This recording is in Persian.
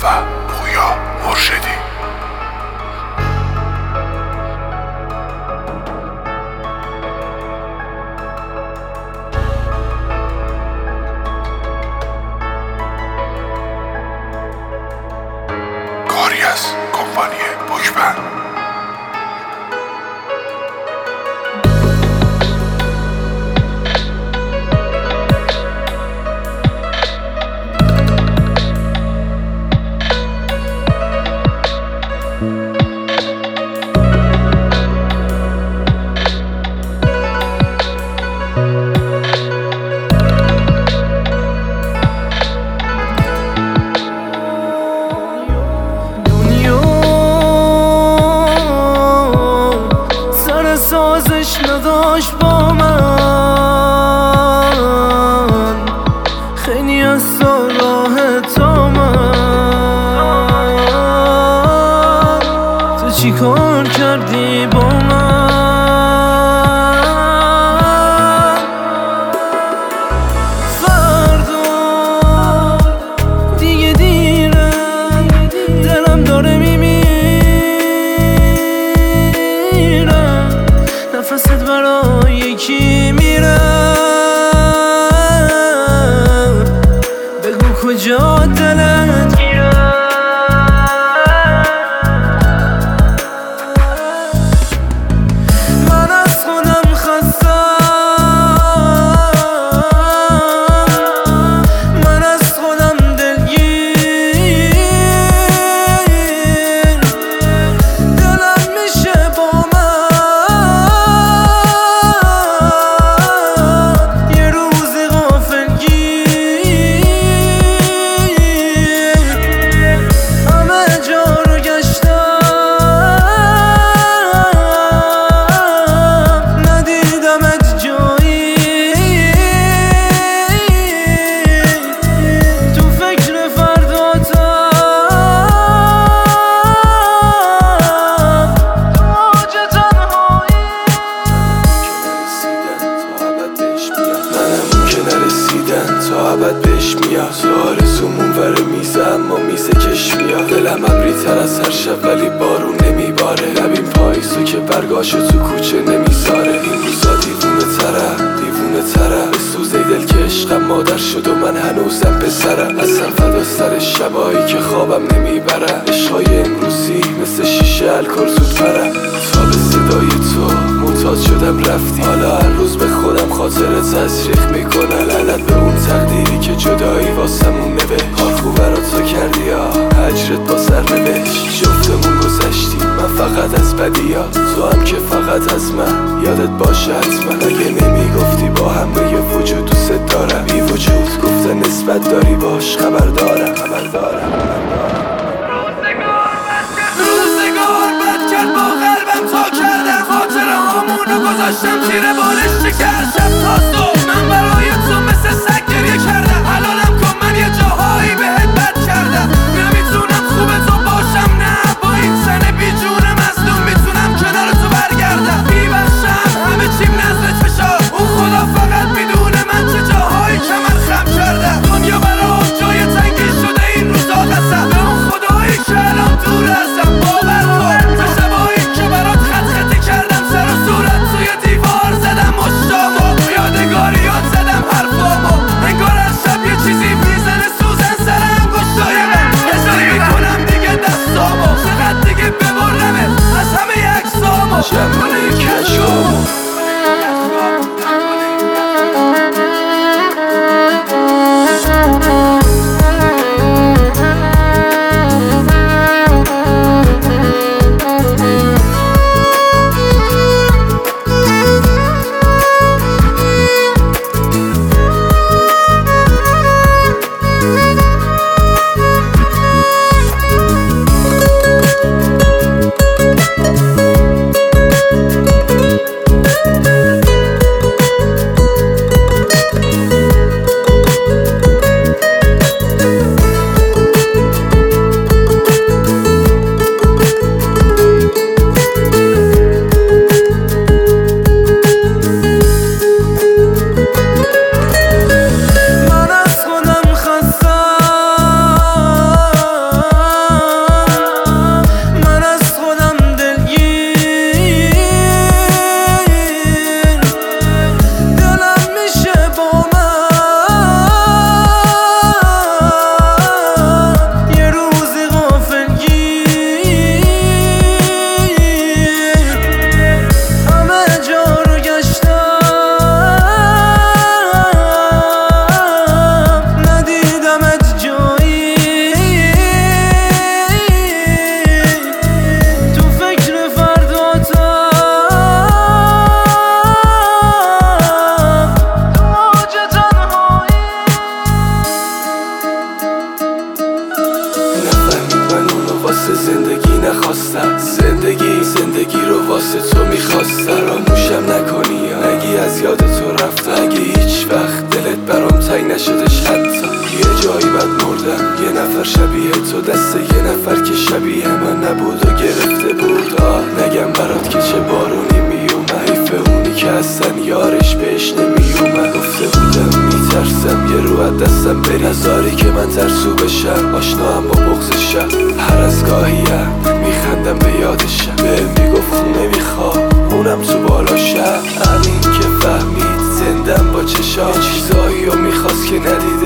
و پویا مرشدی. کاری از کمپانی بوکبند. سازش نداشت با من، خیلی از سال راه تا من. تو چی کار کردی با من؟ فردا دیگه دیره، دلم داره نفست برای یکی میره. بگو کجا دلت گیره. من از خودم خستم، من از خودم دلگیر. دلم میشه با تا ابد بهش میاد. تو آرزومون ور میزه اما میزه کش میاد. دلم ابری تر از هر شب ولی بارون نمیباره. نبین پاییزو که برگاشو تو کوچه نمیذاره. این روزا دیوونه تره به سوزه دل که عشقم مادر شد و من هنوزم پسرم. اصلا فدا سر شبایی که خوابم نمیبرم. عشقای امروزی مثل شیشه الکل زود پرم. تا به صدای تو معتاد شدم رفتی. حالا هر روز به خودم خاطر تزریق میکنه. لعنت به اون تقدیری که جدایی واسمون نوشت. کارخو برا تو کردی ها، هجرت با سر نوشت. جفتمون گذشتیم من فقط از بدیات، تو هم که فقط از من. یادت باشه حتما اگه نمیگفتی با همه وجود دوست دارم. بی وجود گفته نسبت داری باش خبردارم. روزگار بد کرد با قلبم تا کردم. خاطره هامونو گذاشتم زیر بالش شکر. شب تا صبح من برای تو مثل سگ گریه کردم. حلالم کن من یه جاهایی بهت بد کردم. نمیتونم خوب تو باشم، نه با این سن بی جون مظلوم میتونم کنار تو برگردم. میبخشم همه چیم نزدت فشار. اون خدا فقط میدونه من چه جاهایی کمر خم کردم. دنیا برام جای تنگی شده این روزا قسم. به اون خدایی که الان دور ازم باور کن. به شبایی که برات خط خطی کردم سر و صورت توی دیوار زدم مشتاق و یادگاری واسه تو میخواست فراموشم نکنی یا نگی از یاد تو رفتم، اگه هیچ وقت دلت برام تنگ نشدش حتی یه جایی بد مردم، یه نفر شبیه تو دست یه نفر که شبیه من نبود و گرفته بود. نگم برات که چه بارونی میومد، حیف اونی که اصلا یارش بهش نمیومد. گفته بودم میترسم یه رو از دستم بری، نذاری که من ترسو بشم، آشنا هم با بغضشم. هر از گاهیم میخندم به یادشم، بهم میگفت خونه میخوام اونم تو بالاشم. همین که فهمید زندم با چشام، چیزایی رو میخواست که ندیده